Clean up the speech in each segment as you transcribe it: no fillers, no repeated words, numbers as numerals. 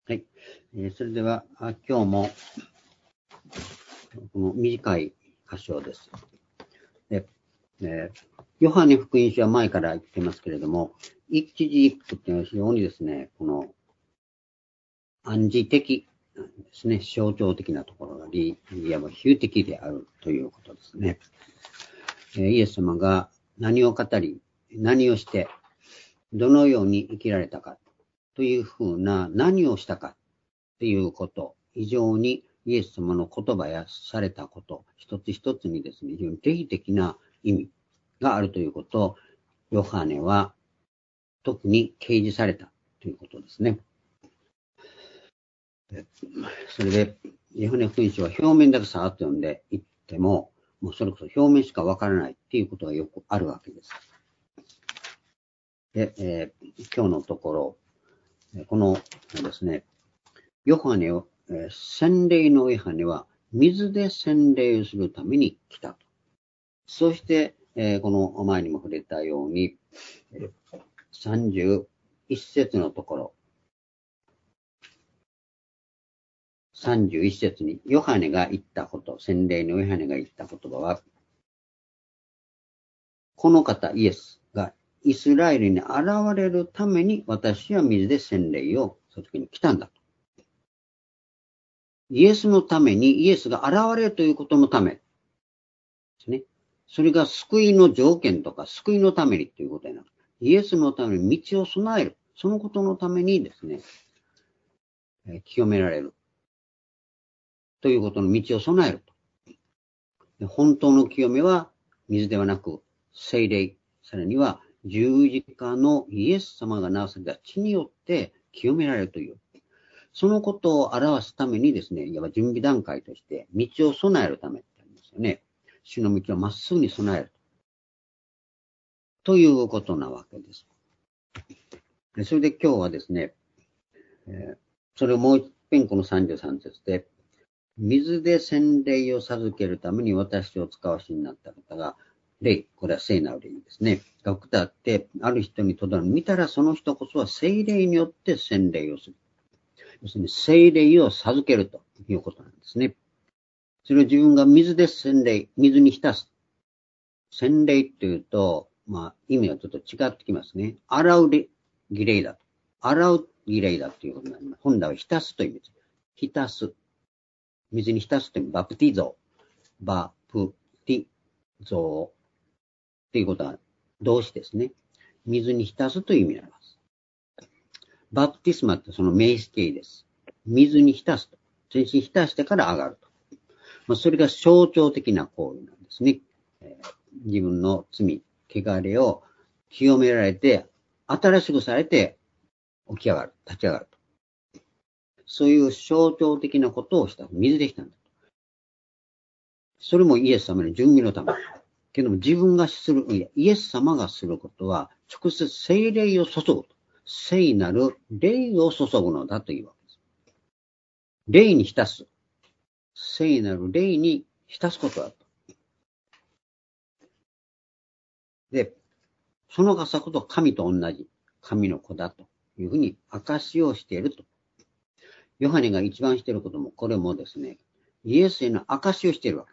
はい。それでは、今日も、この短い箇所です。でヨハネ福音書は前から言ってますけれども、一字一句っていうのは非常にですね、この暗示的なんですね、象徴的なところがいわば比喩的であるということですね。イエス様が何を語り、何をして、どのように生きられたかというふうな、何をしたかということ、非常にイエス様の言葉やされたこと、一つ一つにですね、非常に定義的な意味があるということを、ヨハネは特に掲示されたということですね。それで、ヨハネ福音書は表面だけさーっと読んでいっても、もうそれこそ表面しかわからないっていうことがよくあるわけです。で、今日のところ、このですね、ヨハネを、洗礼のヨハネは水で洗礼をするために来たと。そして、この前にも触れたように、31節のところ、31節にヨハネが言ったこと、洗礼のヨハネが言った言葉は、この方イエスがイスラエルに現れるために私は水で洗礼をするときに来たんだと。イエスのためにイエスが現れるということのためですね。それが救いの条件とか救いのためにということになる。イエスのために道を備える。そのことのためにですね、清められる。ということの道を備えると。本当の清めは水ではなく、聖霊、さらには十字架のイエス様がなされた血によって清められるという。そのことを表すためにですね、いわば準備段階として道を備えるためってありますよね。主の道をまっすぐに備える。ということなわけです。それで今日はですね、それをもう一遍この33節で、水で洗礼を授けるために私を使わしになった方が、霊、これは聖なる霊ですね。が下って、ある人にとどまる。見たらその人こそは聖霊によって洗礼をする。要するに聖霊を授けるということなんですね。それを自分が水で洗礼、水に浸す。洗礼というと、意味がちょっと違ってきますね。洗う儀礼だと。洗う儀礼だということになります。本来は浸すという意味です。浸す。水に浸すというバプティゾー。バプティゾー。ということは動詞ですね。水に浸すという意味になります。バプティスマってその名詞形です。水に浸すと。全身浸してから上がると。それが象徴的な行為なんですね。自分の罪、汚れを清められて、新しくされて起き上がる、立ち上がると。そういう象徴的なことをした。水でしたんだ。それもイエス様の準備のため。けども自分がする、イエス様がすることは、直接聖霊を注ぐと。聖なる霊を注ぐのだというわけです。霊に浸す。聖なる霊に浸すことだと。で、その方こそ神と同じ、神の子だというふうに証をしていると。ヨハネが一番していることも、これもですね、イエスへの証をしているわけです。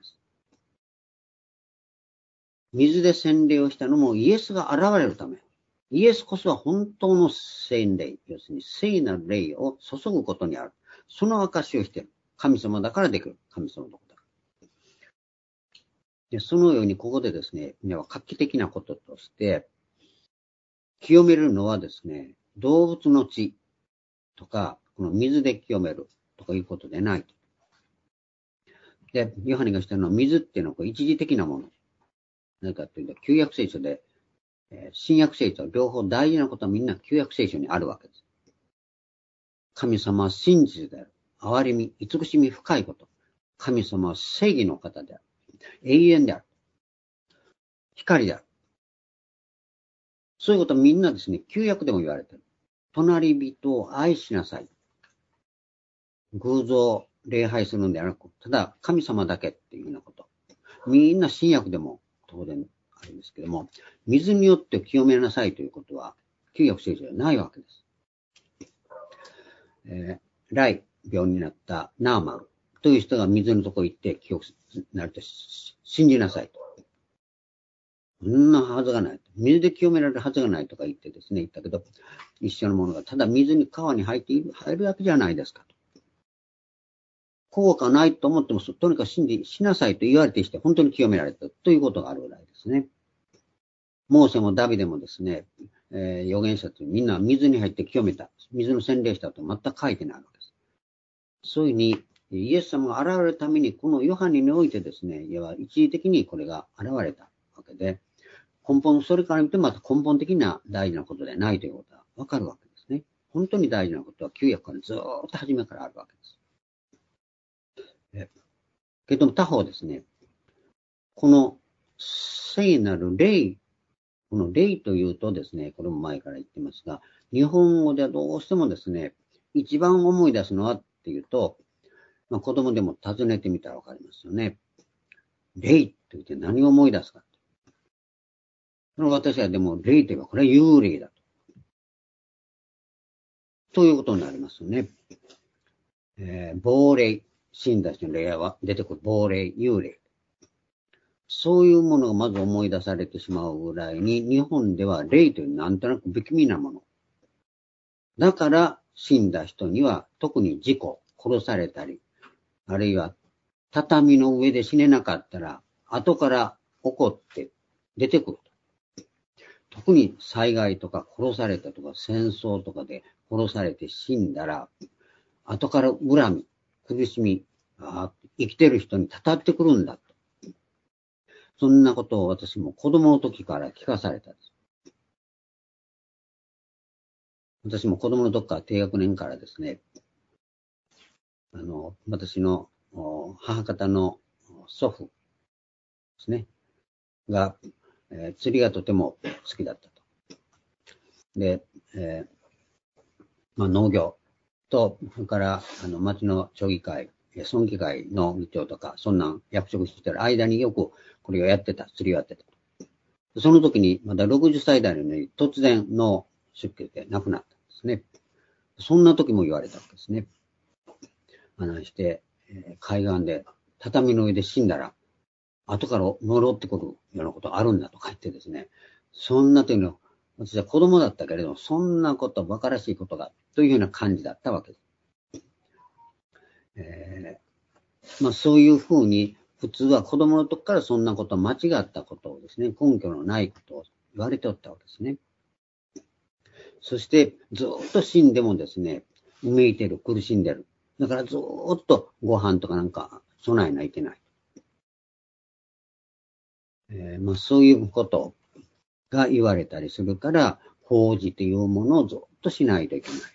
水で洗礼をしたのもイエスが現れるため。イエスこそは本当の洗礼、要するに聖なる霊を注ぐことにある。その証をしている。神様だからできる。神様のことだから。で、そのようにここでですね、画期的なこととして、清めるのはですね、動物の血とか、この水で清めるとかいうことでない。で、ヨハネがしたのは水っていうのは一時的なもの。何かというと、旧約聖書で、新約聖書両方大事なことはみんな旧約聖書にあるわけです。神様は真実である。憐れみ、慈しみ深いこと。神様は正義の方である。永遠である。光である。そういうことはみんなですね、旧約でも言われている。隣人を愛しなさい。偶像、礼拝するのではなく、ただ神様だけっていうようなこと。みんな新約でも当然あるんですけども、水によって清めなさいということは、旧約聖書ではないわけです。 来病になったナーマルという人が水のとこ行って記憶になると信じなさいと。そんなはずがない。水で清められるはずがないとか言ってですね、言ったけど、一緒のものがただ水に川に入るだけじゃないですかと。効果ないと思っても、とにかく信じしなさいと言われてして、本当に清められたということがあるぐらいですね。モーセもダビデもですね、預言者ってみんな水に入って清めた。水の洗礼したと全く書いてないわけです。そういうふうに、イエス様が現れるために、このヨハネにおいてですね、いわば一時的にこれが現れたわけで、それから見てまた根本的な大事なことではないということはわかるわけですね。本当に大事なことは旧約からずーっと初めからあるわけです。けども他方ですね、この聖なる霊、この霊というとですね、これも前から言ってますが、日本語ではどうしてもですね、一番思い出すのはっていうと、子供でも尋ねてみたらわかりますよね。霊って言って何を思い出すか。私はでも霊といえばこれは幽霊だと。ということになりますよね。亡霊、死んだ人の霊は出てくる亡霊、幽霊。そういうものがまず思い出されてしまうぐらいに、日本では霊というなんとなく不気味なもの。だから死んだ人には特に事故、殺されたり、あるいは畳の上で死ねなかったら後から起こって出てくる。特に災害とか殺されたとか戦争とかで殺されて死んだら、後から恨み、苦しみ、生きてる人にたたってくるんだと。そんなことを私も子供の時から聞かされたんです。私も子供の時から低学年からですね、私の母方の祖父ですね、が、釣りがとても好きだったと。で、農業と、それから、町の町議会、村議会の議長とか、そんな役職してる間によくこれをやってた、釣りをやってた。その時に、まだ60歳代のに突然の出血で亡くなったんですね。そんな時も言われたわけですね。話して、海岸で畳の上で死んだら、後から戻ってくるようなことあるんだとか言ってですね。そんなというのは、私は子供だったけれども、そんなこと、馬鹿らしいことが、というような感じだったわけです。そういうふうに、普通は子供の時からそんなこと、間違ったことをですね、根拠のないことを言われておったわけですね。そして、ずっと死んでもですね、うめいてる、苦しんでる。だからずっとご飯とかなんか備えないといけない。そういうことが言われたりするから、法事というものをずっとしないといけない。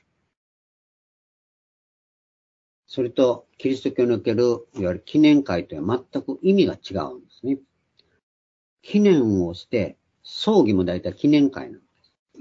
それと、キリスト教における、いわゆる記念会とは全く意味が違うんですね。記念をして、葬儀も大体記念会なんです。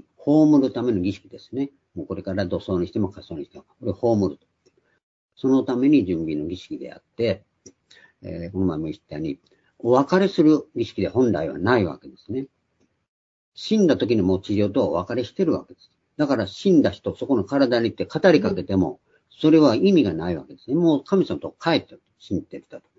葬るための儀式ですね。もうこれから土葬にしても火葬にしても、これ葬ると。そのために準備の儀式であって、この前も言ったように、お別れする儀式で本来はないわけですね。死んだ時にもう治療とお別れしてるわけです。だから死んだ人、そこの体に行って語りかけても、それは意味がないわけですね。もう神様と帰ってる。死んでる人と。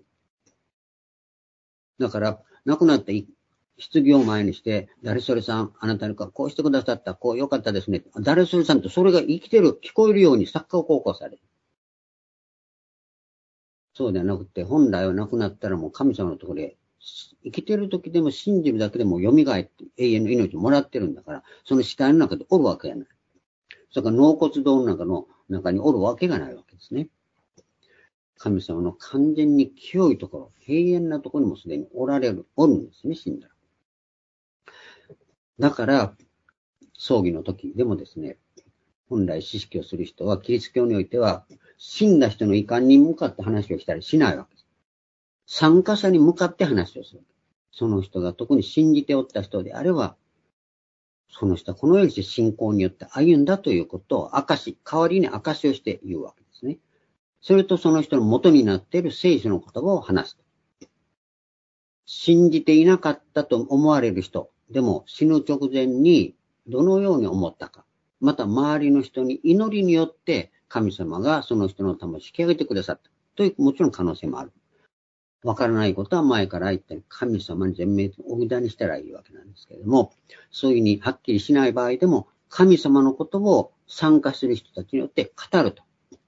だから、亡くなった棺を前にして、誰それさん、あなたにこうしてくださった、こう良かったですね。誰それさんとそれが生きてる、聞こえるように錯覚を起こされる。そうではなくて、本来は亡くなったらもう神様のところで、生きてる時でも信じるだけでも蘇って永遠の命をもらってるんだから、その死体の中でおるわけがない。それから納骨堂の中におるわけがないわけですね。神様の完全に清いところ、永遠なところにもすでにおるんですね、死んだら。だから、葬儀の時でもですね、本来知識をする人は、キリスト教においては、死んだ人の遺憾に向かって話をしたりしないわけです。参加者に向かって話をする。その人が特に信じておった人であれば、その人はこのようにして信仰によって歩んだということを代わりに証しをして言うわけですね。それとその人の元になっている聖書の言葉を話す。信じていなかったと思われる人でも死ぬ直前にどのように思ったか。また周りの人に祈りによって神様がその人の魂を引き上げてくださったという、もちろん可能性もある。わからないことは前から言ったように神様に全面を委ねしたらいいわけなんですけれども、そういうふうにはっきりしない場合でも、神様のことを参加する人たちによって語ると。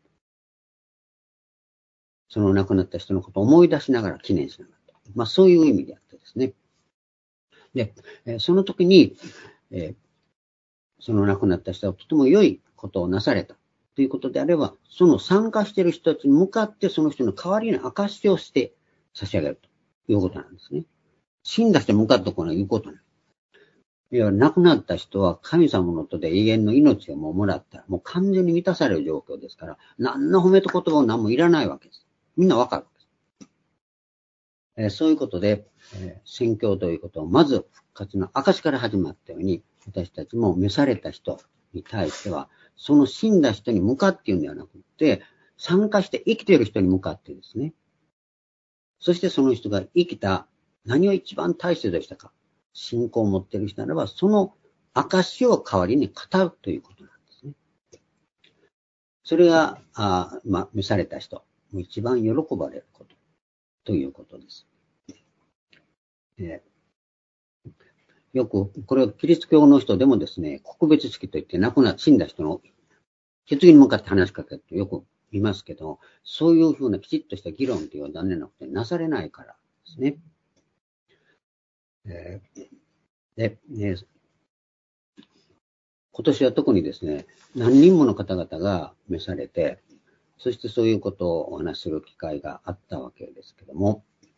その亡くなった人のことを思い出しながら記念しながらと。そういう意味であってですね。で、その時に、その亡くなった人はとても良いことをなされたということであれば、その参加している人たちに向かってその人の代わりに証しをして差し上げるということなんですね。死んだ人に向かってこないいうことない。いや、亡くなった人は神様の手で永遠の命をもらったら、もう完全に満たされる状況ですから、何の褒めと言葉も何もいらないわけです。みんなわかるわけです。そういうことで、宣教ということをまず復活の証から始まったように、私たちも召された人に対しては、その死んだ人に向かっていうんではなくて、参加して生きている人に向かってですね。そしてその人が生きた何を一番大切としたか、信仰を持っている人ならば、その証を代わりに語るということなんですね。それが、召された人、一番喜ばれることということです。よく、これはキリスト教の人でもですね、告別式といって死んだ人の棺に向かって話しかけるとよく見ますけど、そういうふうなきちっとした議論というのは残念なことになされないからですね。で、今年は特にですね、何人もの方々が召されて、そしてそういうことをお話しする機会があったわけですけども、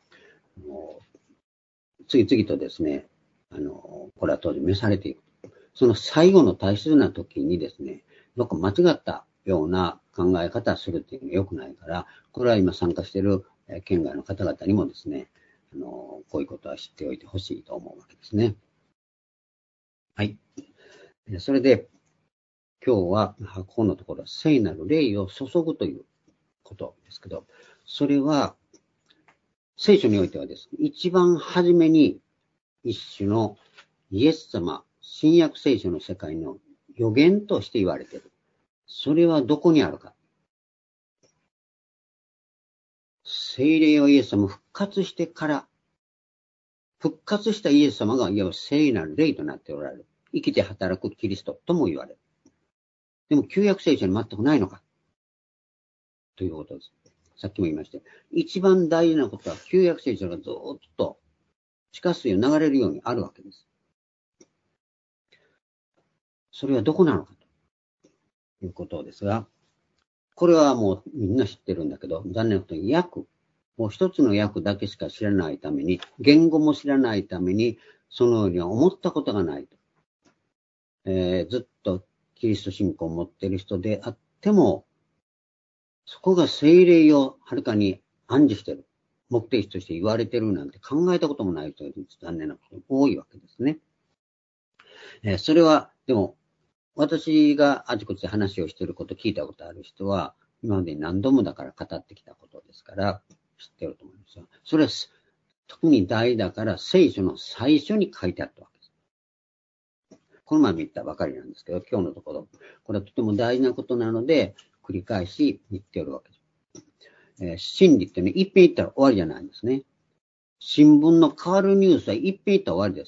次々とですね、これは当時召されていく。その最後の大切な時にですね、どこか間違ったような考え方をするっていうのは良くないから、これは今参加している県外の方々にもですね、こういうことは知っておいてほしいと思うわけですね。はい。それで、今日は、ここのところは聖なる霊を注ぐということですけど、それは、聖書においてはですね、一番初めに一種のイエス様、新約聖書の世界の予言として言われている。それはどこにあるか。聖霊をイエス様復活してから、復活したイエス様がいわば聖なる霊となっておられる。生きて働くキリストとも言われる。でも旧約聖書に全くないのかということです。さっきも言いました。一番大事なことは旧約聖書がずっと地下水を流れるようにあるわけです。それはどこなのかということですが、これはもうみんな知ってるんだけど、残念なことにもう一つの訳だけしか知らないために、言語も知らないために、そのようには思ったことがないと。ずっとキリスト信仰を持っている人であっても、そこが聖霊をはるかに暗示している。目的として言われているなんて考えたこともないという残念なことが多いわけですね。それは、でも、私があちこちで話をしていること、聞いたことある人は、今までに何度もだから語ってきたことですから、知っていると思いますが、それは特に大だから聖書の最初に書いてあったわけです。この前も言ったばかりなんですけど、今日のところ、これはとても大事なことなので、繰り返し言っておるわけです。真理ってね、一遍言ったら終わりじゃないんですね。新聞の変わるニュースは一遍言ったら終わりです。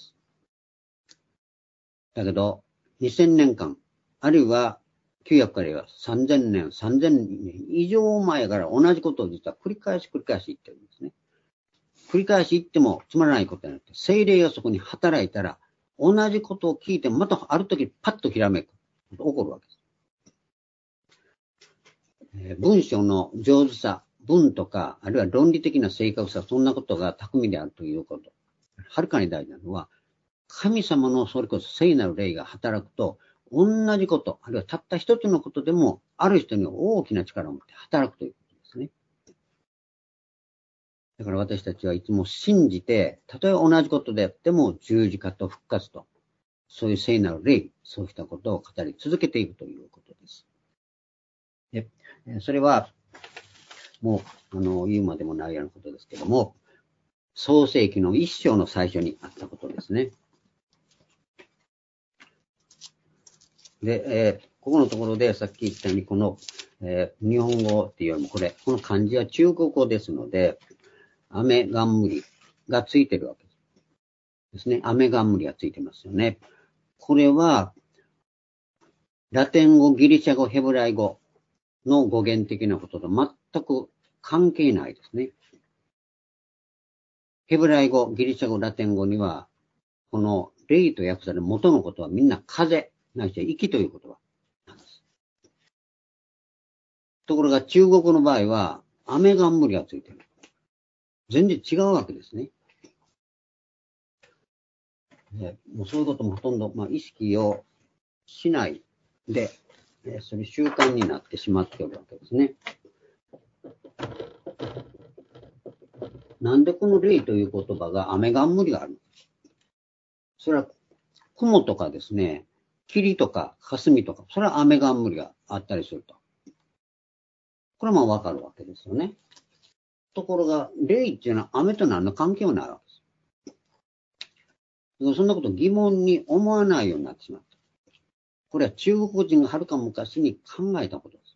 だけど、2000年間、あるいは900からは3000年、3000年以上前から同じことを実は繰り返し言ってるんですね。繰り返し言ってもつまらないことになって、聖霊がそこに働いたら、同じことを聞いてもまたある時パッとひらめく。起こるわけです。文章の上手さ、文とか、あるいは論理的な正確さ、そんなことが巧みであるということ。はるかに大事なのは、神様のそれこそ聖なる霊が働くと、同じこと、あるいはたった一つのことでも、ある人に大きな力を持って働くということですね。だから私たちはいつも信じて、たとえ同じことであっても十字架と復活と、そういう聖なる霊、そうしたことを語り続けていくということです。で、それは、もう、言うまでもないようなことですけども、創世記の一章の最初にあったことですね。で、こここのところでさっき言ったように、この、日本語っていうよりもこの漢字は中国語ですので、雨冠がついてるわけですね。雨冠がついてますよね。これは、ラテン語、ギリシャ語、ヘブライ語の語源的なことと全く関係ないですね。ヘブライ語、ギリシャ語、ラテン語には、この霊と訳される元のことはみんな風、ないしは息という言葉なんです。ところが中国語の場合は、雨冠がついてる。全然違うわけですね。もうそういうこともほとんど、意識をしないで、それ習慣になってしまっているわけですね。なんでこの霊という言葉が雨冠があるのか。それは雲とかですね、霧とか霞とか、それは雨冠があったりすると。これもわかるわけですよね。ところが、霊っていうのは雨と何の関係もないわけです。そんなこと疑問に思わないようになってしまった。これは中国人がはるか昔に考えたことです。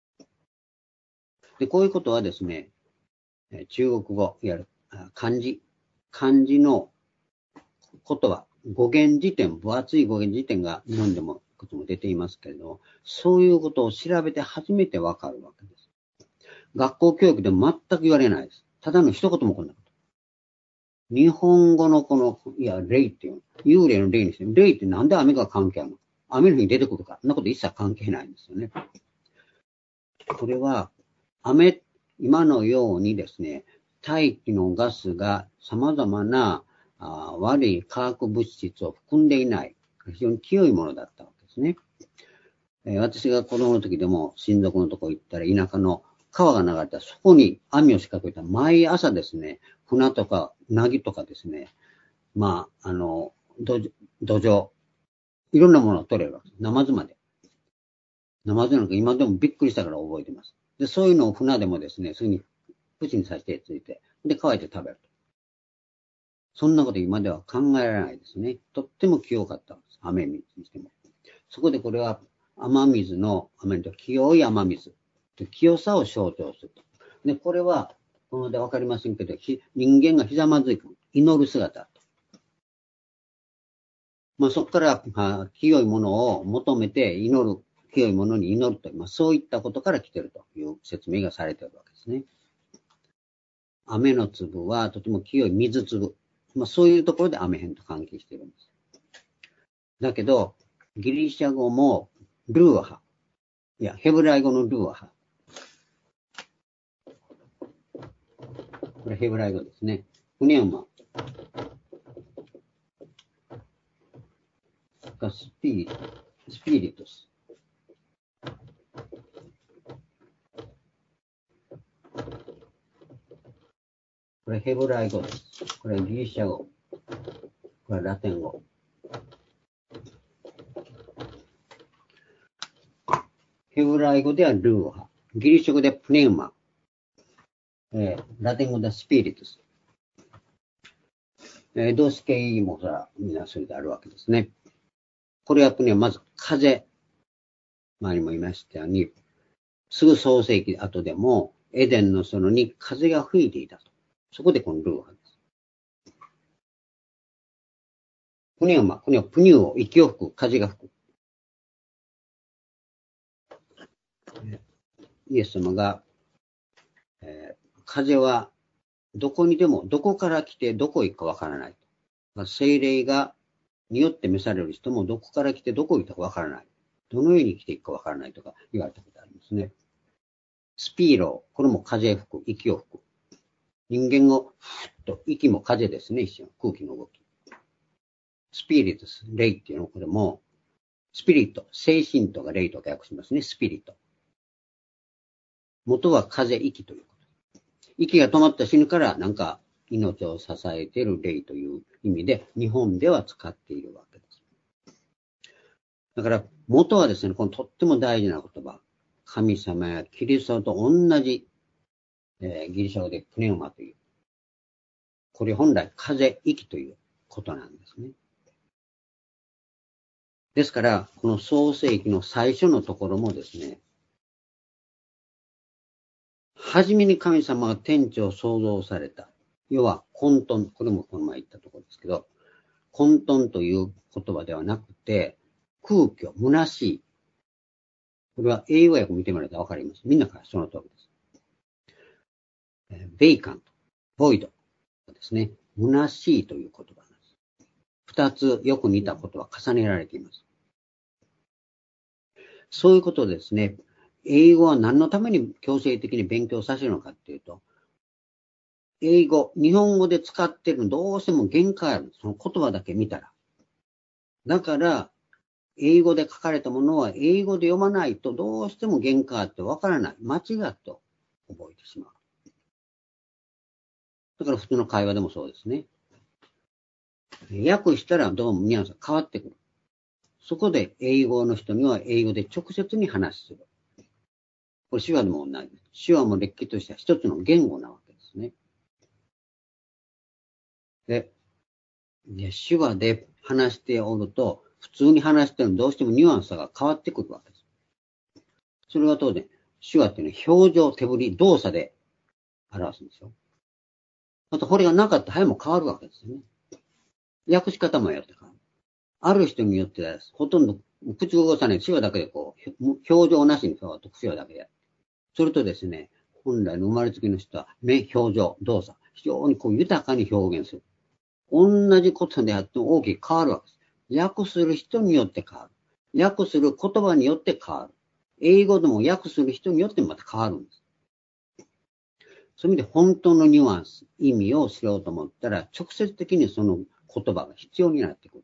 で、こういうことはですね、中国語、いわゆる漢字のことは、語源辞典、分厚い語源辞典が日本でもいくつも出ていますけれども、そういうことを調べて初めてわかるわけです。学校教育でも全く言われないです。ただの一言もこんなこと。日本語の霊っていう、幽霊の霊にして、霊ってなんで雨が関係あるの？雨の日に出てくるか。そんなこと一切関係ないんですよね。これは、今のようにですね、大気のガスが様々な悪い化学物質を含んでいない、非常に清いものだったわけですね。私が子供の時でも親族のとこ行ったら田舎の川が流れたらそこに網を仕掛けたら毎朝ですね、船とかナギとかですね、土壌、いろんなものを取れるわけです。ナマズまで。ナマズなんか今でもびっくりしたから覚えてます。で、そういうのを船でもですね、すぐに口にさせてついて、で、乾いて食べると。そんなこと今では考えられないですね。とっても清かったんです。雨水にしても。そこでこれは清い雨水。清さを象徴すると。で、これは、このでわかりませんけど、人間がひざまずいて祈る姿と。そこから清いものを求めて祈る、清いものに祈るという、そういったことから来ているという説明がされているわけですね。雨の粒はとても清い水粒。そういうところで雨変と関係しているんです。だけど、ギリシャ語もルーアハ。ヘブライ語のルーアハ。これヘブライ語ですね。プネウマ。スピリトス。これヘブライ語です。これギリシャ語。これラテン語。ヘブライ語ではルーハ。ギリシャ語でプネウマ。ラテン語でスピリトス。動詞形もみんなそれであるわけですね。これはプネウマ、まず風。前にも言いましたように、すぐ創世記後でも、エデンの園に風が吹いていたと。そこでこのルーハです。プネウマ、プニューを息を吹く、風が吹く。イエス様が、風はどこにでも、どこから来てどこ行くかわからない。聖霊によって召される人もどこから来てどこ行ったかわからない。どのように来ていくかわからないとか言われたことありますね。スピーロー、これも風吹く、息を吹く。人間をふっと、息も風ですね、一瞬。空気の動き。スピリトス、霊っていうのはこれも、スピリット、精神とか霊とか訳しますね、スピリット。元は風、息ということ。息が止まったら死ぬからなんか命を支えている霊という意味で日本では使っているわけです。だから元はですね、このとっても大事な言葉。神様やキリストと同じ、ギリシャ語でプネウマという。これ本来風、息ということなんですね。 ですから、この創世記の最初のところもですね、はじめに神様が天地を創造された。要は混沌、これもこの前言ったところですけど、混沌という言葉ではなくて、空虚、虚しい。これは英語訳見てもらえたらわかります。みんなからその通りです。ベイカント、ボイドですね。虚しいという言葉なんです。二つよく似た言葉重ねられています。そういうことですね。英語は何のために強制的に勉強させるのかっていうと、英語、日本語で使ってるのどうしても限界ある。その言葉だけ見たら。だから、英語で書かれたものは英語で読まないとどうしても限界あってわからない。間違って覚えてしまう。だから普通の会話でもそうですね。訳したらどうもニュアンスが変わってくる。そこで英語の人には英語で直接に話する。これ手話でも同じです。手話もれっきとした一つの言語なわけですね。で、手話で話しておると、普通に話してるのどうしてもニュアンスが変わってくるわけです。それは当然、手話っていうのは表情、手振り、動作で表すんですよ。あと、これがなかったら、も変わるわけですよね。訳し方もやって変わる。ある人によっては、ほとんど口を動かさない手話だけで表情なしに手話だけでやる。それとですね、本来の生まれつきの人は目、表情、動作、非常に豊かに表現する。同じことであっても大きく変わるわけです。訳する人によって変わる。訳する言葉によって変わる。英語でも訳する人によってまた変わるんです。そういう意味で本当のニュアンス、意味を知ろうと思ったら、直接的にその言葉が必要になってくる。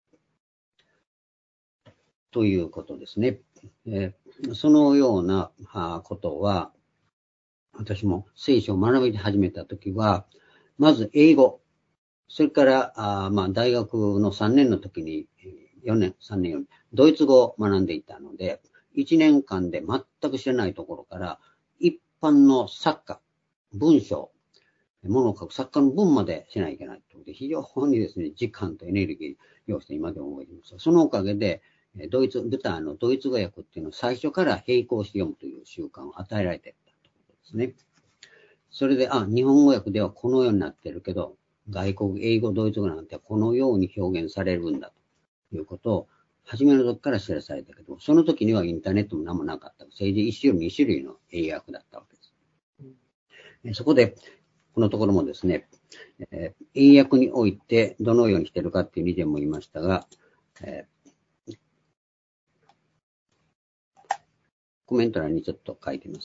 ということですね。そのようなことは、私も聖書を学び始めたときは、まず英語、それから大学の3年の時に、3年より、ドイツ語を学んでいたので、1年間で全く知らないところから、一般の作家、文章、物を書く作家の文までしないといけないということで、非常にですね、時間とエネルギーを要して今でも覚えています。そのおかげで、舞台のドイツ語訳っていうのを最初から並行して読むという習慣を与えられていたということですね。それで、日本語訳ではこのようになっているけど、外国、英語、ドイツ語なんてこのように表現されるんだということを、初めの時から知らされたけど、その時にはインターネットも何もなかった。せいぜい1種類、2種類の英訳だったわけです。そこで、このところもですね、英訳においてどのようにしているかっていう以前も言いましたが、コメント欄にちょっと書いてみます。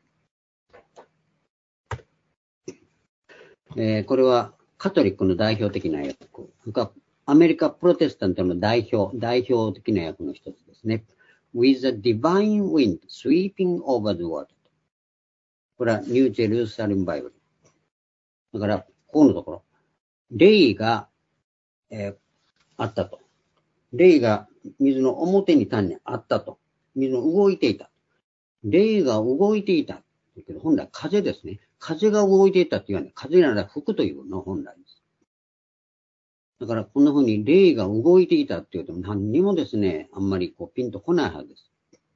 これはカトリックの代表的な訳、アメリカプロテスタントの代表的な訳の一つですね。With the divine wind sweeping over the water. これはニュージェルサレムバイブル。だから、ここのところ、霊が、あったと。霊が水の表に単にあったと。水の動いていた。霊が動いていた。けど本来風ですね。風が動いていたって言わない。風なら吹くというの本来です。だからこんな風に霊が動いていたって言うと何にもですね、あんまりピンとこないはずです。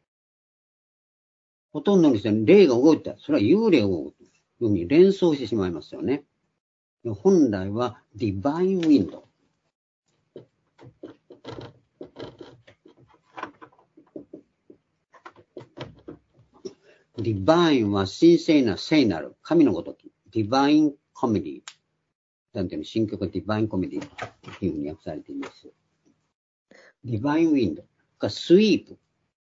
ほとんどの人に霊が動いてた。それは幽霊が動くというふうに連想してしまいますよね。本来はディバインウィンド。ディバインは神聖な聖なる神のごとき。ディバインコメディ。なんていうの、新曲ディバインコメディというふうに訳されています。ディバインウィンド。スイープ。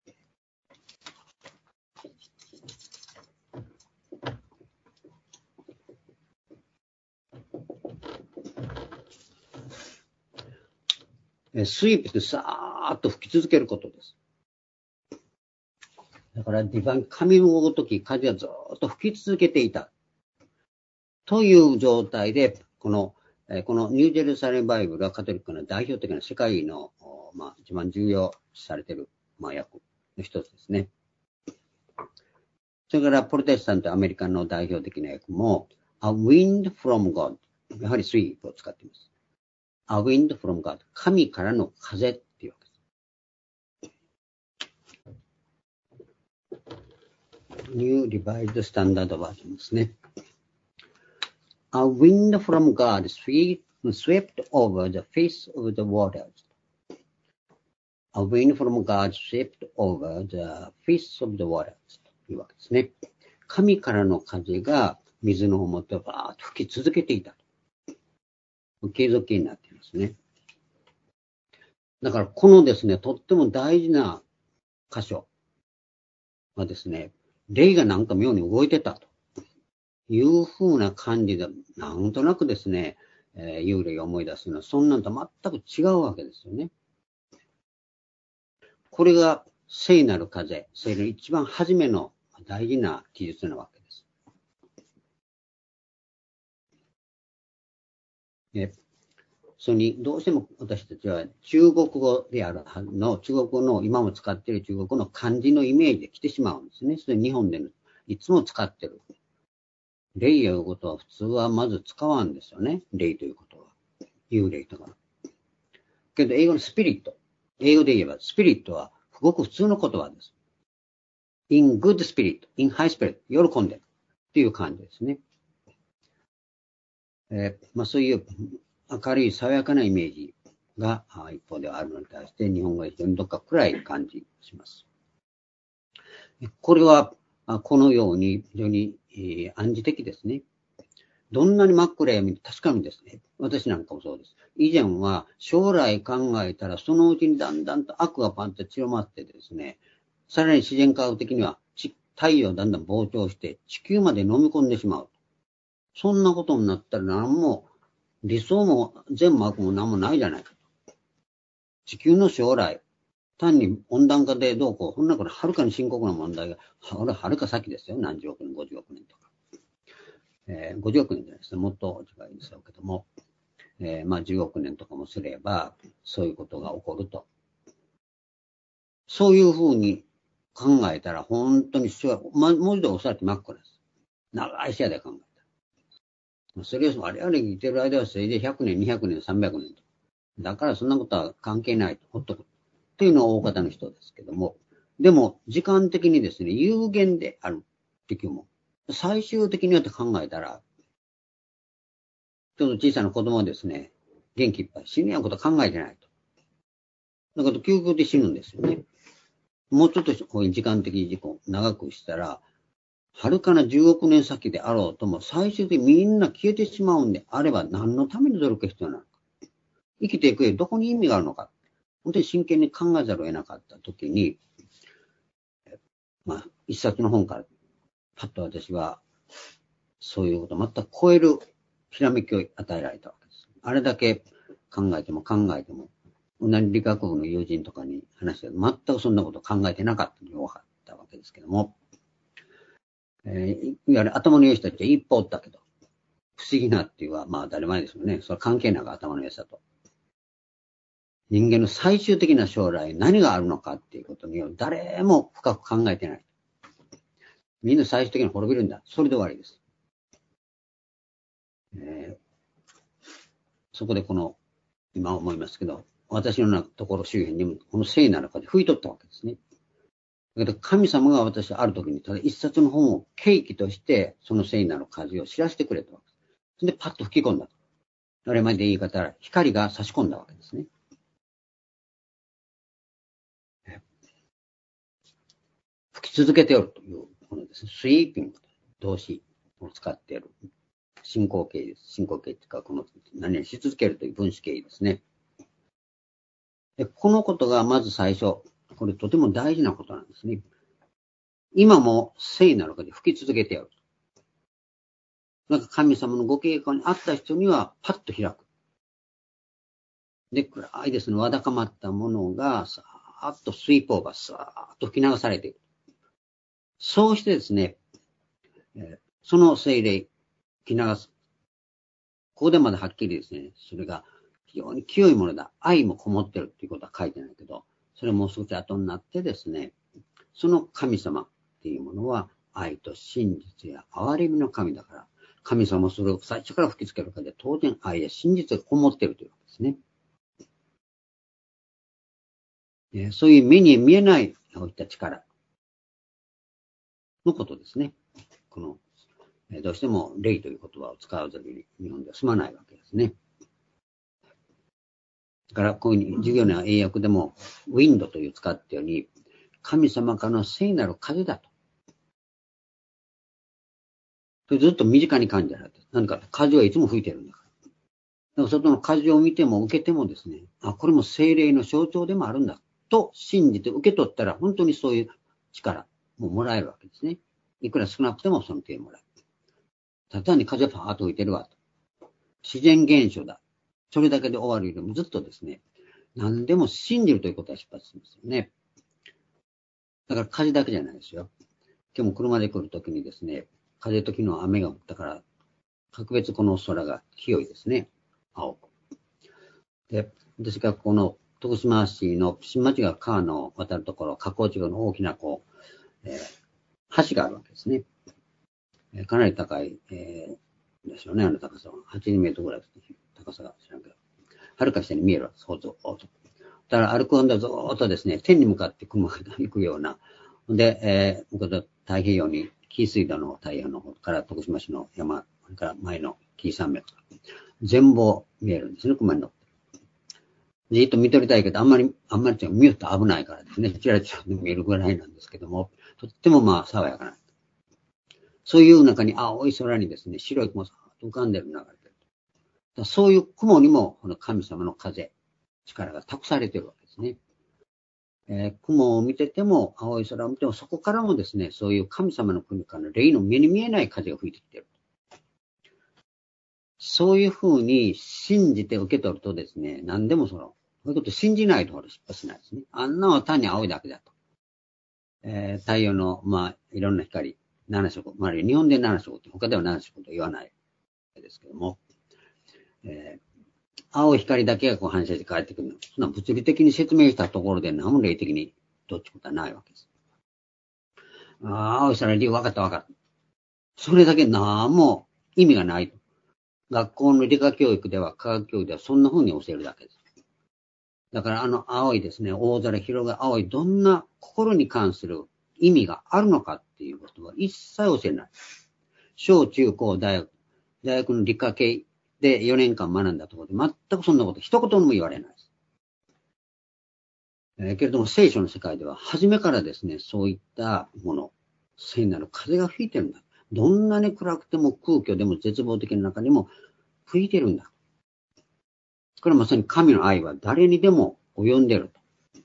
スイープってさーっと吹き続けることです。だからディバイン、神のごとき風はずっと吹き続けていた。という状態で、このニュージェルサレムバイブルはカトリックの代表的な世界の、一番重要視されている、訳の一つですね。それからプロテスタントアメリカの代表的な訳も、A wind from God。やはりスイープを使っています。A wind from God。神からの風っていうわけです。 New Revised Standard Version ですね。A wind from God swept over the face of the waters. A wind from God swept over the face of the waters. というわけですね。神からの風が水の表をバーッと吹き続けていた。継続形になっていますね。だからこのですね、とっても大事な箇所はですね、霊がなんか妙に動いてたという風な感じで、なんとなくですね、幽霊を思い出すのは、そんなんと全く違うわけですよね。これが聖なる風、聖の一番初めの大事な記述なわけです。それにどうしても私たちは中国語であるの、中国語の今も使っている中国語の漢字のイメージで来てしまうんですね。それ日本でいつも使っている。霊ということは普通はまず使わんですよね。霊ということは。幽霊とか。けど英語のスピリット。英語で言えばスピリットはごく普通の言葉です。in good spirit, in high spirit, 喜んでるっていう感じですね。そういう明るい爽やかなイメージが一方ではあるのに対して日本語は非常にどっか暗い感じします。これはこのように非常に暗示的ですね。どんなに真っ暗闇、確かにですね、私なんかもそうです。以前は将来考えたらそのうちにだんだんと悪がパンと強まってですね、さらに自然科学的には太陽だんだん膨張して地球まで飲み込んでしまう。そんなことになったら何も理想も善も悪も何もないじゃないか。地球の将来、単に温暖化でどうこう、こんなことはるかに深刻な問題が、はるか先ですよ。何十億年、50億年とか。50億年じゃないですね。もっと違いですけども、10億年とかもすれば、そういうことが起こると。そういうふうに考えたら、本当に文字でおそらく真っ暗です。長い視野で考えたら。それを我々生きてる間はせいぜい100年、200年、300年と。だからそんなことは関係ないと、ほっとく。っていうのは大方の人ですけども、でも時間的にですね、有限であるっていうも、最終的にはって考えたら、ちょっと小さな子供はですね、元気いっぱい死ぬようなこと考えてないと。だから究極で死ぬんですよね。もうちょっとこういう時間的事故長くしたら、はるかな10億年先であろうとも最終的にみんな消えてしまうんであれば何のために努力が必要なのか。生きていく上でどこに意味があるのか。本当に真剣に考えざるを得なかったときに、一冊の本から、パッと私は、そういうことを全く超えるひらめきを与えられたわけです。あれだけ考えても、同じ理学部の友人とかに話して全くそんなことを考えてなかったのが分かったわけですけども、いわゆる頭の良い人たちは一歩おったけど、不思議なっていうのは、当たり前ですよね。それは関係なく頭の良さと。人間の最終的な将来、何があるのかっていうことに誰も深く考えてない。みんな最終的に滅びるんだ。それで終わりです。そこで今思いますけど、私のところ周辺にも、この聖なる風吹いとったわけですね。だけど神様が私ある時に、ただ一冊の本を契機として、その聖なる風を知らせてくれたわけです。それでパッと吹き込んだ。あれまで言い方は、光が差し込んだわけですね。吹き続けておるというものですね。スイーピング、動詞を使っている。進行形です。進行形っていうか、何々し続けるという分子形ですね。で、このことがまず最初、これとても大事なことなんですね。今も聖なる風で吹き続けておる。なんか神様のご計画にあった人にはパッと開く。で、暗いですね、わだかまったものが、さーっとスイープオーバー、さーっと吹き流されている。そうしてですね、その聖霊、吹き流す。ここでまではっきりですね、それが非常に清いものだ。愛もこもってるっていうことは書いてないけど、それもう少し後になってですね、その神様っていうものは愛と真実や憐れみの神だから、神様もそれを最初から吹きつけるからで、当然愛や真実がこもっているというわけですね。そういう目に見えないこういった力。 のことですね。この、どうしても霊という言葉を使わずに日本では済まないわけですね。だから、こういうふうに授業の英訳でも、ウィンドという使ったように、神様からの聖なる風だと。それずっと身近に感じられて、何か風はいつも吹いてるんだから。だから外の風を見ても受けてもですね、これも聖霊の象徴でもあるんだと信じて受け取ったら、本当にそういう力ももらえるわけですね。いくら少なくてもその手をもらえる。ただ単に風パーッと吹いてるわと。自然現象だ。それだけで終わるよりもずっとですね、何でも信じるということは出発しますよね。だから風だけじゃないですよ。今日も車で来るときにですね、風と昨日雨が降ったから、格別この空が清いですね。青。で、私がこの徳島市の新町川川の渡るところ、河口地区の大きな橋があるわけですね。かなり高い、ですよね、あの高さは。80メートルぐらいですね。高さが知らんけど。はるか下に見えるわけです。ほうぞーと。だから歩くんだぞーっとですね、天に向かって雲が行くような。で、太平洋に、紀伊水道の太平洋の方から徳島市の山、それから前の紀伊山脈。全貌見えるんですね、熊に乗って。じっと見とりたいけど、あんまり見よったら危ないからですね、ちらちら見えるぐらいなんですけども、とっても爽やかな。そういう中に青い空にですね、白い雲が浮かんでる流れてる。そういう雲にも、この神様の風、力が託されてるわけですね。雲を見てても、青い空を見ても、そこからもですね、そういう神様の国からの霊の目に見えない風が吹いてきている。そういうふうに信じて受け取るとですね、何でもこういうこと信じないと失敗しないですね。あんなは単に青いだけだと。太陽の、いろんな光、7色、日本で7色って、他では7色と言わないですけども、青い光だけが反射して帰ってくるの。そんな物理的に説明したところで何も霊的にどっちことはないわけです。青い空理由分かった。それだけ何も意味がないと。学校の理科教育では、科学教育ではそんな風に教えるだけです。だから青いですね、大空広が青い、どんな心に関する意味があるのかっていうことは一切教えない。小中高大学の理科系で4年間学んだところで全くそんなこと一言も言われないです。けれども聖書の世界では初めからですね、そういったもの、聖なる風が吹いてるんだ。どんなに暗くても空虚でも絶望的な中にも吹いてるんだ。これはまさに神の愛は誰にでも及んでいる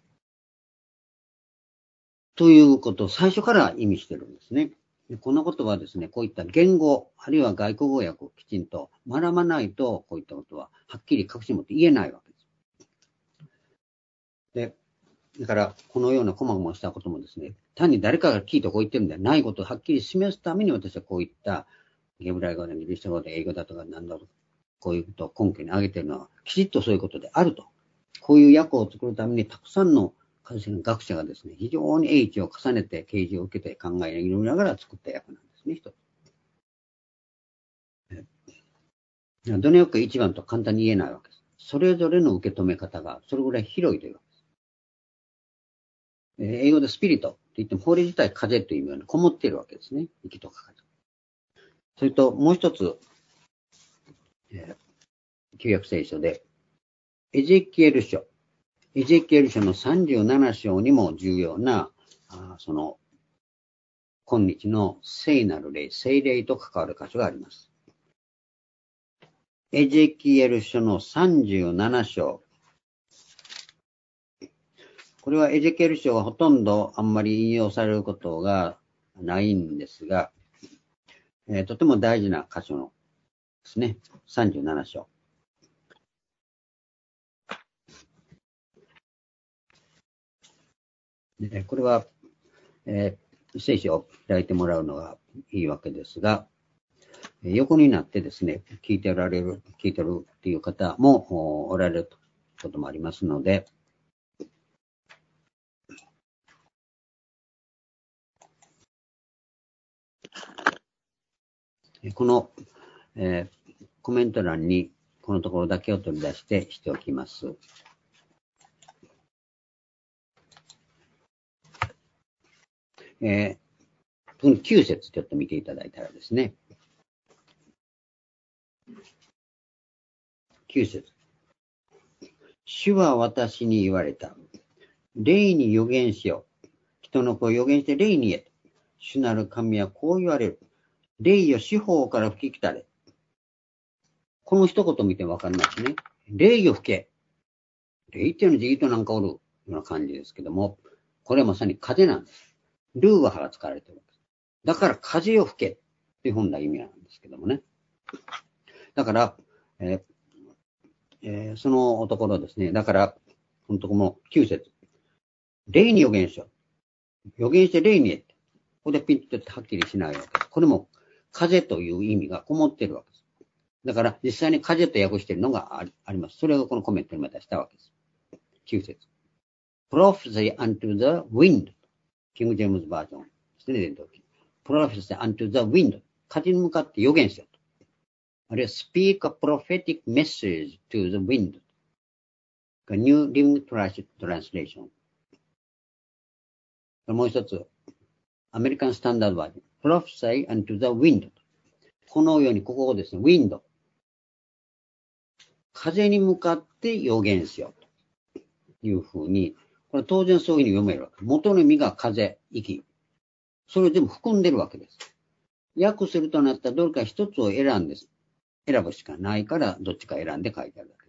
ということを最初から意味してるんですね。このことはですね、こういった言語、あるいは外国語訳をきちんと学ばないと、こういったことははっきり確信を持って言えないわけです。で、だから、このような細々したこともですね、単に誰かが聞いてこう言ってるんではないことをはっきり示すために私はこういったヘブライ語でギリシャ語で英語だとか何だろう、こういうことを根拠に挙げているのは、きちっとそういうことであると。こういう訳を作るためにたくさんの学者がですね、非常に英知を重ねて、啓示を受けて考えながら作った訳なんですね、一つ。どの訳が一番と簡単に言えないわけです。それぞれの受け止め方が、それぐらい広いというわけです。英語でスピリットと言っても、法令自体風という意味がこもっているわけですね。息とか風。それと、もう一つ、旧約聖書で、エゼキエル書の37章にも重要な、今日の聖なる霊、聖霊と関わる箇所があります。エゼキエル書の37章。これはエゼキエル書はほとんどあんまり引用されることがないんですが、とても大事な箇所のですね。37章。これは、聖書を開いてもらうのがいいわけですが、横になってですね、聞いてるっていう方もおられることもありますので、この、コメント欄にこのところだけを取り出しておきます。 この9節ちょっと見ていただいたらですね。9節。主は私に言われた。霊に預言しよう。人の子を預言して霊に言え。主なる神はこう言われる。霊よ四方から吹き来たれ。この一言見てわかりますね。霊よ吹け。霊っていうのはじーっとなんかおるような感じですけども、これはまさに風なんです。ルーワハが使われているわけです。だから風を吹けっていう本来意味なんですけどもね。だから、そのところですね。だから、このところも9節。霊に預言しよう。預言して霊に言って。ここでピンとはっきりしないわけです。これも風という意味がこもっているわけです。だから実際に風と訳しているのがあります。それをこのコメントにまたしたわけです。9節。Prophesy unto the wind. King James Version ですね。Prophesy unto the wind. 風に向かって預言しようと。あるいは speak a prophetic message to the wind. New Living Translation。もう一つ。アメリカンスタンダードバージョン。Prophesy unto the wind. このように、ここをですね、wind。風に向かって予言しようというふうに、これ当然そういうふうに読めるわけ。元の意味が風、息。それを全部含んでるわけです。訳するとなったらどれか一つを選ぶしかないから、どっちか選んで書いてあるわ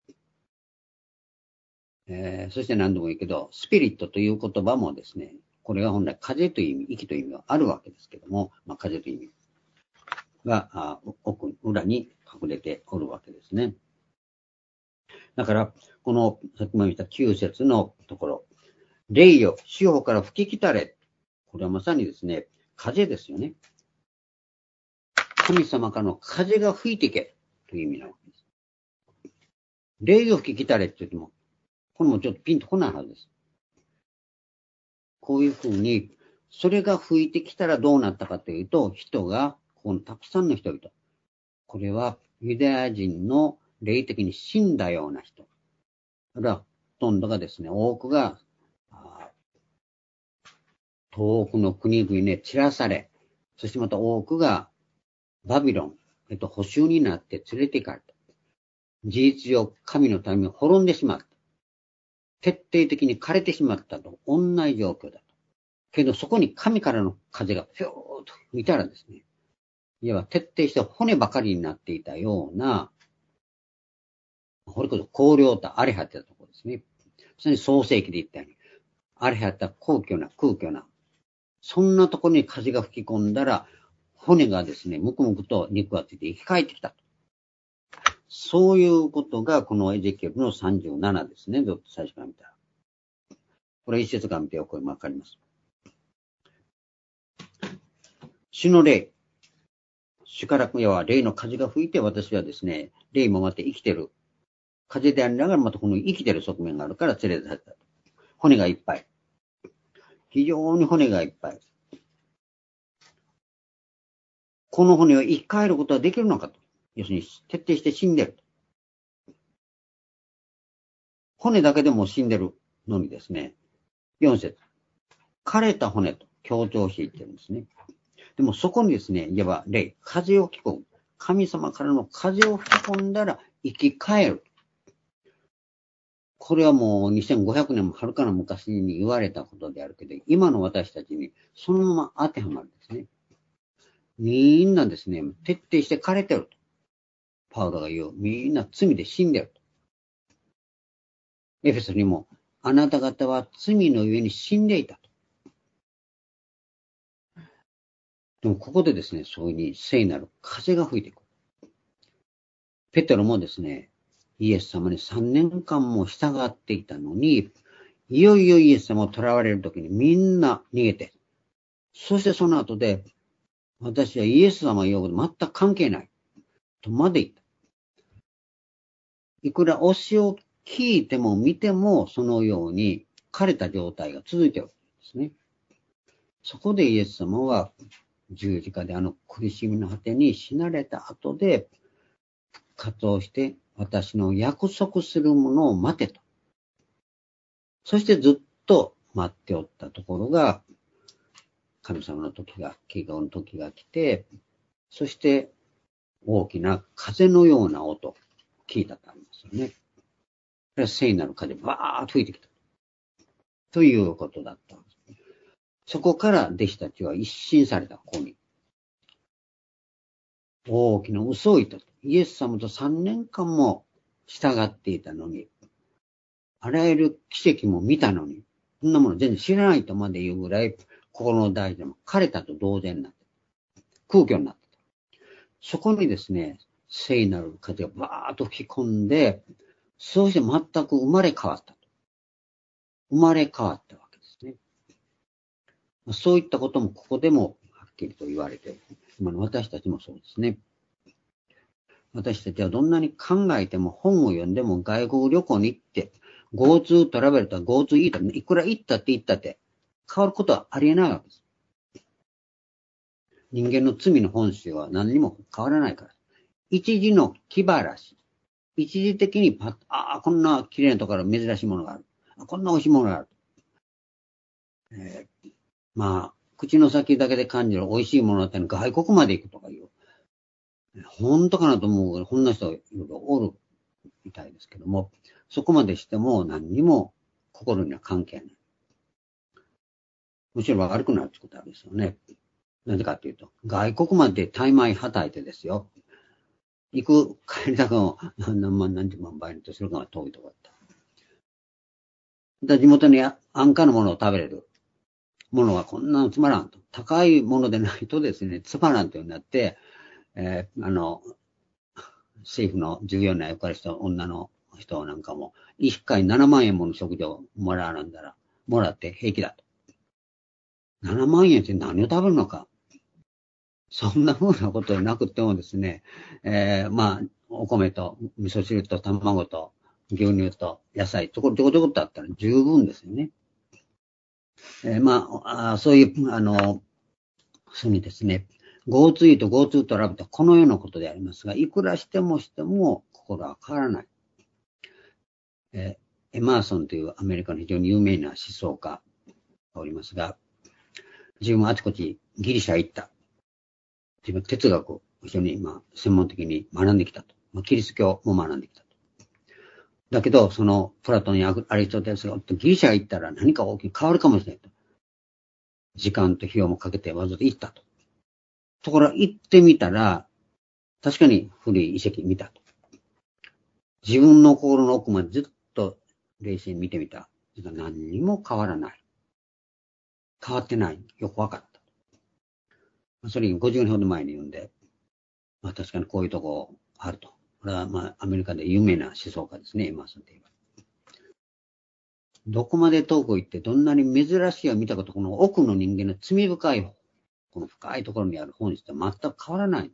けです。そして何度も言うけど、スピリットという言葉もですね、これが本来風という意味、息という意味はあるわけですけども、風という意味が裏に隠れておるわけですね。だから、この、さっきも言った9節のところ、霊よ、四方から吹き来たれ。これはまさにですね、風ですよね。神様からの風が吹いていけという意味なわけです。霊よ吹き来たれって言っても、これもちょっとピンとこないはずです。こういうふうに、それが吹いてきたらどうなったかというと、人が、このたくさんの人々。これはユダヤ人の霊的に死んだような人。ほとんどがですね、多くが、遠くの国々に散らされ、そしてまた多くがバビロン、捕囚になって連れて行かれた。事実上、神の民を滅んでしまった。徹底的に枯れてしまったと同じ状況だと。けどそこに神からの風がぴょーっと吹いたらですね、いわば徹底して骨ばかりになっていたような、これこそ荒涼と荒れ果てたところですね。それに創世記で言ったように、荒れ果てた空虚な、そんなところに風が吹き込んだら、骨がですね、むくむくと肉がついて生き返ってきたと。そういうことが、このエゼキエルの37ですね。ずっと最初から見たら。これ一節から見ておくとわかります。主の霊。主から要は霊の風が吹いて、私はですね、霊もまた生きてる。風でありながらまたこの生きてる側面があるから連れ出された。骨がいっぱい。非常に骨がいっぱい。この骨を生き返ることはできるのかと。要するに徹底して死んでる。骨だけでも死んでるのにですね、4節。枯れた骨と強調していってるんですね。でもそこにですね、いわば霊、風を吹き込む。神様からの風を吹き込んだら生き返る。これはもう2500年もはるかな昔に言われたことであるけど、今の私たちにそのまま当てはまるんですね。みんなですね、徹底して枯れてると。パウロが言う。みんな罪で死んでると。エフェソにも、あなた方は罪の上に死んでいたと。でもここでですね、そういうに聖なる風が吹いてくる。ペテロもですね、イエス様に3年間も従っていたのに、いよいよイエス様を囚われるときにみんな逃げて、そしてその後で、私はイエス様が言うこと全く関係ない。とまで言った。いくら教えを聞いても見ても、そのように枯れた状態が続いているんですね。そこでイエス様は十字架で苦しみの果てに死なれた後で、復活をして私の約束するものを待てと。そしてずっと待っておったところが、 神様の時が、祈祷の時が来て、そして大きな風のような音、聞いたとありますよね。それは聖なる風、バーッと吹いてきた。ということだったんです。そこから弟子たちは一新された、ここに。大きな嘘を言ったと。イエス様と3年間も従っていたのに、あらゆる奇跡も見たのに、そんなもの全然知らないとまで言うぐらい、心の大事なも枯れたと同然になってた。空虚になってた。そこにですね、聖なる風がバーッと吹き込んで、そうして全く生まれ変わったと。生まれ変わったわけですね。そういったこともここでもはっきりと言われている。今の私たちもそうですね。私たちはどんなに考えても本を読んでも外国旅行に行って、GoTo トラベルとか GoTo イートいくら行ったって言ったって変わることはありえないわけです。人間の罪の本質は何にも変わらないから。一時の気晴らし。一時的にパッと、こんな綺麗なところ珍しいものがある。こんな美味しいものがある。まあ、口の先だけで感じる美味しいものだったら外国まで行くとかいう。本当かなと思うけど、こんな人いろいろおるみたいですけども、そこまでしても何にも心には関係ない。むしろ悪くなるってことあるんですよね。なぜかっていうと、外国まで大枚はたいてですよ。行く帰りだかも何万何十万倍とするかが遠いところだった。地元に安価なものを食べれるものはこんなのつまらんと。高いものでないとですね、つまらんというようになって、政府の従業員の役割した女の人なんかも、一回7万円もの食事をもらって平気だと。7万円って何を食べるのか。そんな風なことでなくてもですね、まあ、お米と味噌汁と卵と牛乳と野菜、ちょこちょこちょこっとあったら十分ですよね。まあ、そういう、そうにですね、GoTo イート、GoTo トラベルとこのようなことでありますが、いくらしても心は変わらない。エマーソンというアメリカの非常に有名な思想家がおりますが、自分はあちこちギリシャへ行った。自分は哲学を非常に専門的に学んできたと。キリスト教も学んできたと。だけど、そのプラトンやアリストテレスがギリシャへ行ったら何か大きく変わるかもしれないと。時間と費用もかけてわざと行ったと。ところが行ってみたら、確かに古い遺跡見たと。自分の心の奥までずっと冷静に見てみた。何にも変わらない。変わってない。よくわかった。それに50年ほど前に言うんで、確かにこういうとこあると。これはアメリカで有名な思想家ですね、エマーソンといえば。どこまで遠く行ってどんなに珍しいを見たこと、この奥の人間の罪深い、この深いところにある本質は全く変わらない。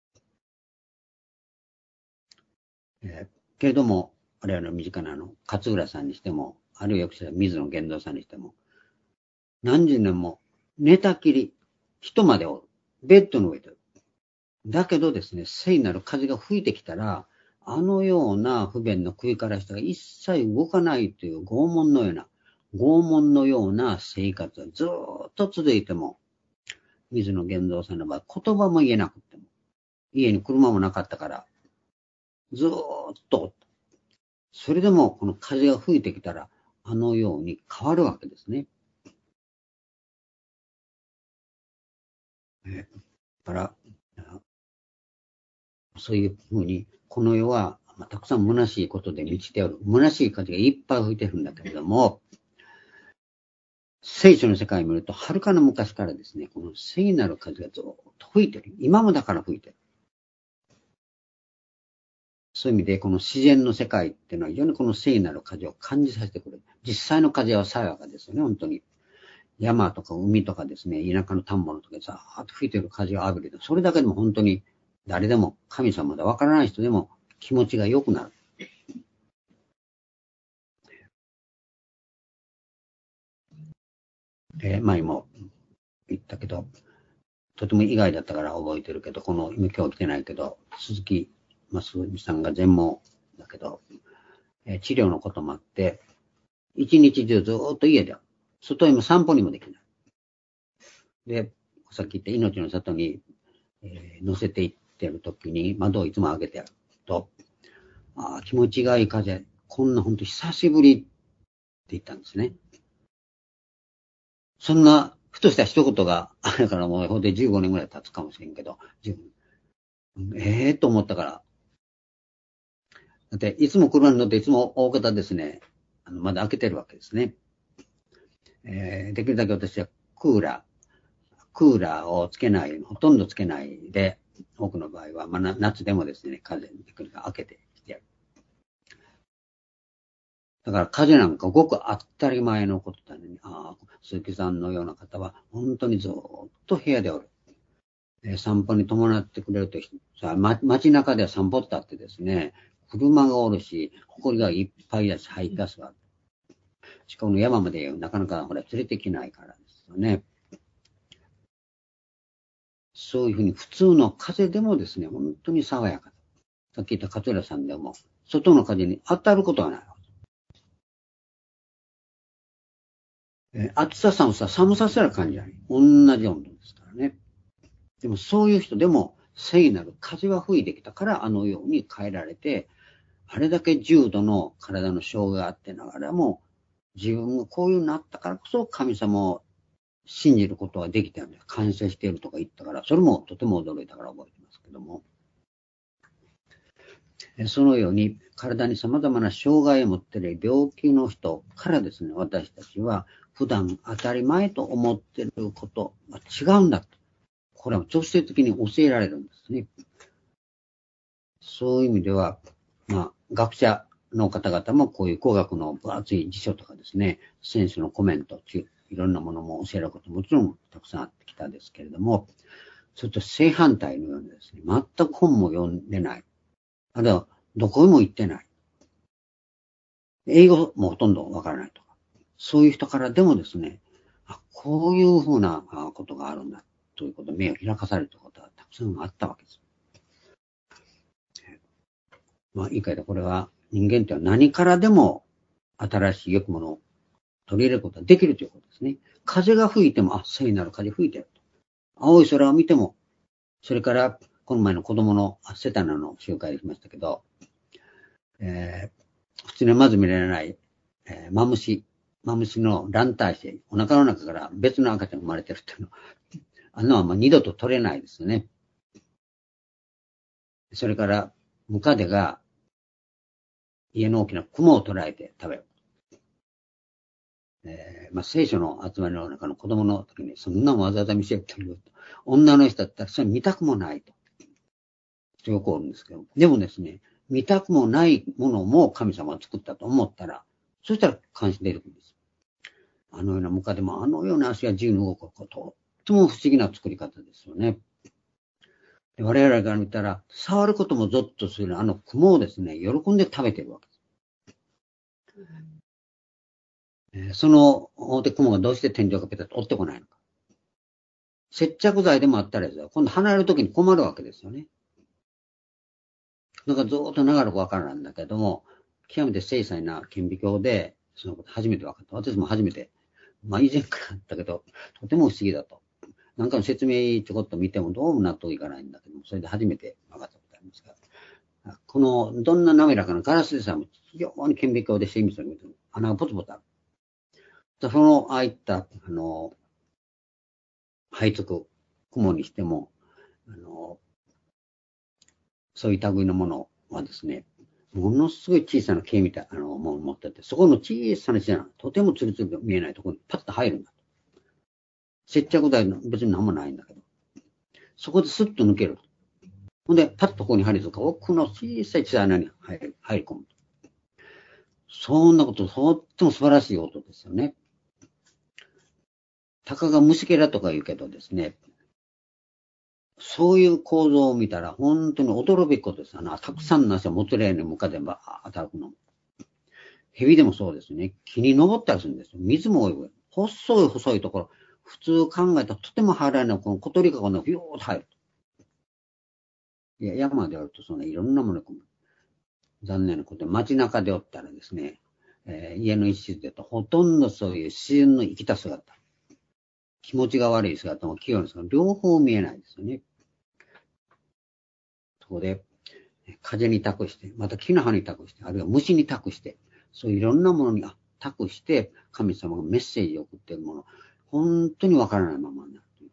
けれども、我々の身近な勝浦さんにしても、あるいは水野玄三さんにしても、何十年も寝たきり、人までをベッドの上で。だけどですね、聖なる風が吹いてきたら、あのような不便の首から下が一切動かないという拷問のような生活がずっと続いても、水野玄三さんの場合、言葉も言えなくても、家に車もなかったから、ずっと、それでもこの風が吹いてきたら、あのように変わるわけですね。だから、そういうふうに、この世は、たくさん虚しいことで満ちておる。虚しい風がいっぱい吹いてるんだけれども、聖書の世界を見ると、はるかの昔からですね、この聖なる風がずっと吹いてる。今もだから吹いてる。そういう意味で、この自然の世界っていうのは非常にこの聖なる風を感じさせてくれる。実際の風は爽やかですよね、本当に。山とか海とかですね、田舎の田んぼのとかでさーっと吹いてる風を浴びると、それだけでも本当に誰でも、神様でわからない人でも気持ちが良くなる。前も言ったけど、とても意外だったから覚えてるけど、今日来てないけど、鈴木正美さんが全盲だけど、治療のこともあって、一日中ずっと家で、外へも散歩にもできない。 で、さっき言った命の里に、乗せていってる時に窓をいつも開けてやると、気持ちがいい風、こんな本当久しぶりって言ったんですね。そんな、ふとした一言が、あれからもうほんで15年ぐらい経つかもしれんけど、と思ったから。だって、いつも車に乗っていつも大方ですね、まだ開けてるわけですね。できるだけ私はクーラーをつけない、ほとんどつけないで、多くの場合は、夏でもですね、風できるだけ開けてきてやる。だから風なんかごく当たり前のことだのに、鈴木さんのような方は本当にずっと部屋でおる。散歩に伴ってくれると、街中では散歩ってあってですね、車がおるし、埃がいっぱいだし、排ガスがある。しかも山までなかなかほら連れてきないからですよね。そういうふうに普通の風でもですね、本当に爽やか。さっき言った勝浦さんでも、外の風に当たることはない。暑さ寒さ、寒さすら感じない。同じ温度ですからね。でもそういう人でも聖なる風は吹いてきたからあのように変えられて、あれだけ重度の体の障害があってながらも、自分がこういうになったからこそ神様を信じることができたんです。感謝しているとか言ったから、それもとても驚いたから覚えてますけども。そのように体に様々な障害を持っている病気の人からですね、私たちは普段当たり前と思っていることが違うんだと。これは直接的に教えられるんですね。そういう意味では、学者の方々もこういう工学の分厚い辞書とかですね、先生のコメント、いろんなものも教えることもちろんたくさんあってきたんですけれども、それと正反対のようにですね、全く本も読んでない。あるいはどこにも行ってない。英語もほとんどわからないとか。そういう人からでもですね、こういうふうなことがあるんだということで目を開かされたことはたくさんあったわけです。言い換えたこれは人間っては何からでも新しい良きものを取り入れることができるということですね。風が吹いても、聖なる風吹いてると。青い空を見ても、それからこの前の子供のセタナの集会できましたけど、普通にまず見られない、マムシの卵体性、お腹の中から別の赤ちゃんが生まれてるっていうの。あんなは二度と取れないですね。それから、ムカデが家の大きな雲を捉えて食べる。聖書の集まりの中の子供の時に、そんなもわざわざ見せるという。女の人だったら、それ見たくもないと。よくあるんですけど。でもですね、見たくもないものも神様が作ったと思ったら、そしたら関心出てくるんです。あのようなムカデも、あのような足が自由に動くこと、とっても不思議な作り方ですよね。で我々から見たら、触ることもゾッとするあの雲をですね、喜んで食べてるわけです。その大手雲がどうして天井がペタッと折ってこないのか。接着剤でもあったらですよ、今度離れるときに困るわけですよね。なんかずっと長らくわからないんだけども、極めて精細な顕微鏡で、そのこと初めて分かった。私も初めて、以前からあったけど、とても不思議だと。なんかの説明ちょこっと見てもどうも納得いかないんだけども、それで初めて分かったことありますが、このどんな滑らかなガラスでさえも非常に顕微鏡で精密に見ても穴がポツポツある。その、ああいった、這いつく雲にしても、そういう類のものはですね、ものすごい小さな毛みたいなものを持ってて、そこの小さな小さな、とてもツルツルと見えないところにパッと入るんだ。接着剤の別に何もないんだけど、そこでスッと抜ける。ほんで、パッとここに入りつか、奥の小さい小さい穴に入り込む。そんなこと、とっても素晴らしい音ですよね。たかが虫けらとか言うけどですね、そういう構造を見たら本当に驚くべきことですよね。たくさんの足をもつれに向かってばーっと歩くの。蛇でもそうですね。木に登ったりするんですよ。水も泳ぐ。細いところ。普通考えたらとても入らないのこの小鳥かごのビューッと入る。いや、山であるとそんないろんなものが残念なことで、街中でおったらですね、家の一室でとほとんどそういう自然の生きた姿。 気持ちが悪い姿も清い姿も両方見えないですよね。そこで、風に託して、また木の葉に託して、あるいは虫に託して、そういういろんなものに託して、神様がメッセージを送っているもの、本当にわからないままになるという。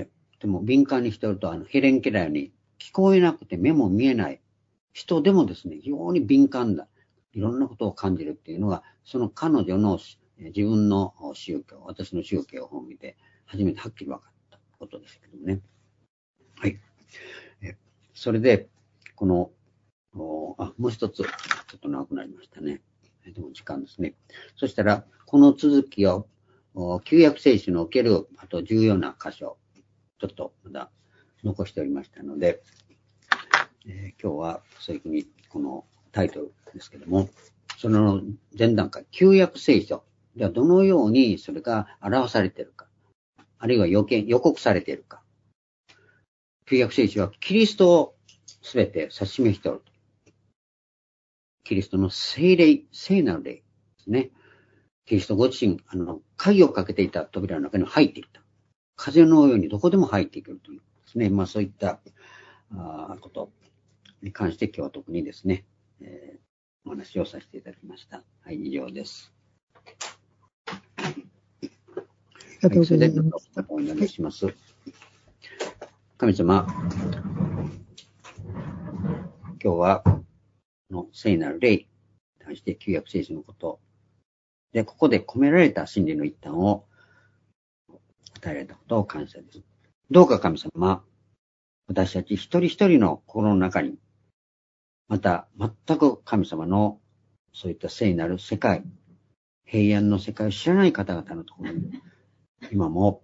でも敏感にしておると、ヘレンケラように聞こえなくて目も見えない人でもですね、非常に敏感だ。いろんなことを感じるっていうのが、その彼女の自分の宗教、私の宗教を見て、初めてはっきり分かったことですけどね。はい。それで、この、もう一つ、ちょっと長くなりましたね。でも時間ですね。そしたら、この続きを、旧約聖書における、あと重要な箇所、ちょっとまだ残しておりましたので、今日はそういうふうに、このタイトルですけども、その前段階、旧約聖書ではどのようにそれが表されているか、あるいは予告されているか。旧約聖書はキリストをすべて指し示しておる。キリストの聖霊、聖なる霊ですね。キリストご自身、鍵をかけていた扉の中に入っていった。風のようにどこでも入っていけるというですね。まあそういったことに関して今日は特にですね、お話をさせていただきました。はい、以上です。 ありがとうございます。 お願いします。神様、今日はの聖なる霊に対して旧約聖書のことで、ここで込められた真理の一端を与えられたことを感謝です。どうか神様、私たち一人一人の心の中に、また全く神様のそういった聖なる世界、平安の世界を知らない方々のところに、今も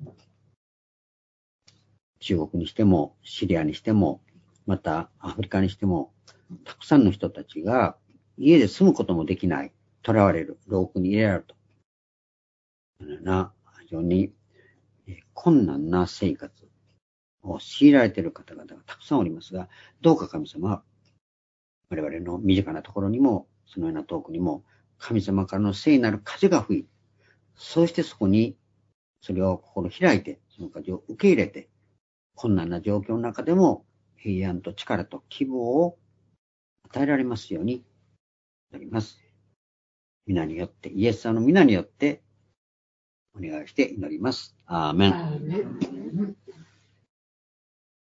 中国にしても、シリアにしても、またアフリカにしても、たくさんの人たちが家で住むこともできない、囚われる、牢獄に入れられると。そのような非常に困難な生活を強いられている方々がたくさんおりますが、どうか神様、我々の身近なところにも、そのような遠くにも、神様からの聖なる風が吹いて、そしてそこに、それを心開いて、その風を受け入れて、困難な状況の中でも、平安と力と希望を与えられますようになります。皆によって、イエス様の皆によって、お願いして祈ります。アーメン。